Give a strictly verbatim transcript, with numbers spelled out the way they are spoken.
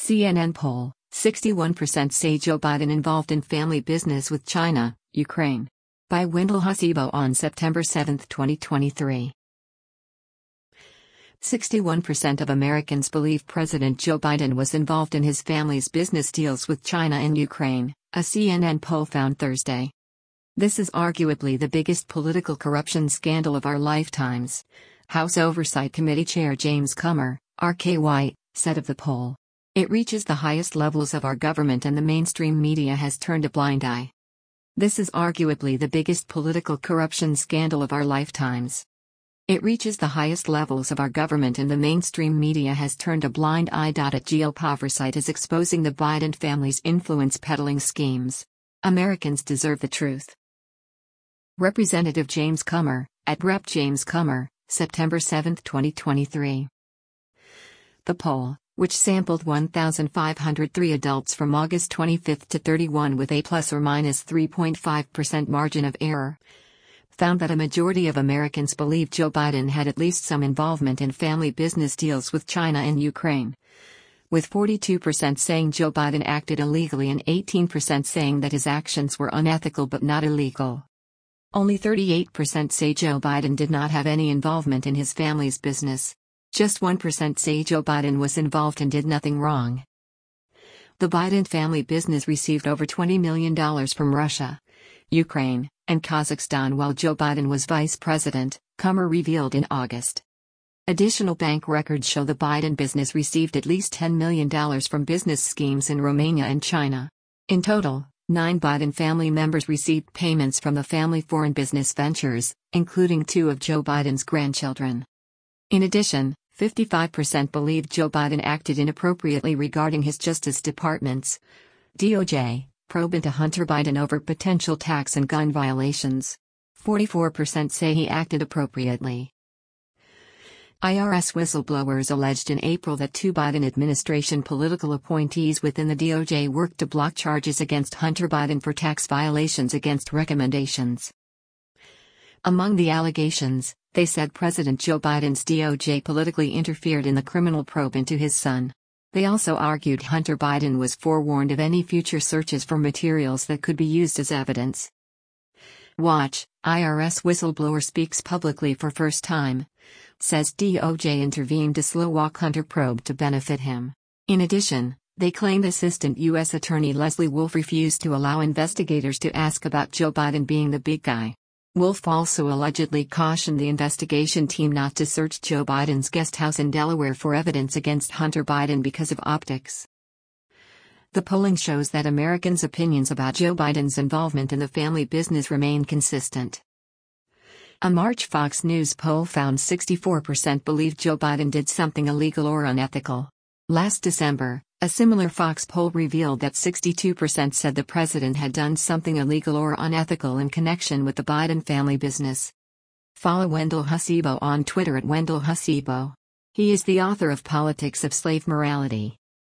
C N N poll, sixty-one percent say Joe Biden involved in family business with China, Ukraine. By Wendell Hasibo on September seventh, twenty twenty-three. sixty-one percent of Americans believe President Joe Biden was involved in his family's business deals with China and Ukraine, a C N N poll found Thursday. This is arguably the biggest political corruption scandal of our lifetimes, House Oversight Committee Chair James Comer, R K Y, said of the poll. It reaches the highest levels of our government and the mainstream media has turned a blind eye. This is arguably the biggest political corruption scandal of our lifetimes. It reaches the highest levels of our government and the mainstream media has turned a blind eye. At G O P Oversight is exposing the Biden family's influence peddling schemes. Americans deserve the truth. Representative James Comer, at Rep James Comer, September seventh, twenty twenty-three. The poll, which sampled one thousand five hundred three adults from August twenty-fifth to thirty-first with a plus or minus three point five percent margin of error, found that a majority of Americans believe Joe Biden had at least some involvement in family business deals with China and Ukraine, with forty-two percent saying Joe Biden acted illegally and eighteen percent saying that his actions were unethical but not illegal. Only thirty-eight percent say Joe Biden did not have any involvement in his family's business. Just one percent say Joe Biden was involved and did nothing wrong. The Biden family business received over twenty million dollars from Russia, Ukraine, and Kazakhstan while Joe Biden was vice president, Comer revealed in August. Additional bank records show the Biden business received at least ten million dollars from business schemes in Romania and China. In total, nine Biden family members received payments from the family foreign business ventures, including two of Joe Biden's grandchildren. In addition, fifty-five percent believed Joe Biden acted inappropriately regarding his Justice Department's D O J probe into Hunter Biden over potential tax and gun violations. forty-four percent say he acted appropriately. I R S whistleblowers alleged in April that two Biden administration political appointees within the D O J worked to block charges against Hunter Biden for tax violations against recommendations. Among the allegations, they said President Joe Biden's D O J politically interfered in the criminal probe into his son. They also argued Hunter Biden was forewarned of any future searches for materials that could be used as evidence. Watch, I R S whistleblower speaks publicly for first time. Says D O J intervened to slow walk Hunter probe to benefit him. In addition, they claimed Assistant U S Attorney Leslie Wolf refused to allow investigators to ask about Joe Biden being the big guy. Wolf also allegedly cautioned the investigation team not to search Joe Biden's guest house in Delaware for evidence against Hunter Biden because of optics. The polling shows that Americans' opinions about Joe Biden's involvement in the family business remain consistent. A March Fox News poll found sixty-four percent believed Joe Biden did something illegal or unethical. Last December, a similar Fox poll revealed that sixty-two percent said the president had done something illegal or unethical in connection with the Biden family business. Follow Wendell Hasibo on Twitter at Wendell Hasibo. He is the author of Politics of Slave Morality.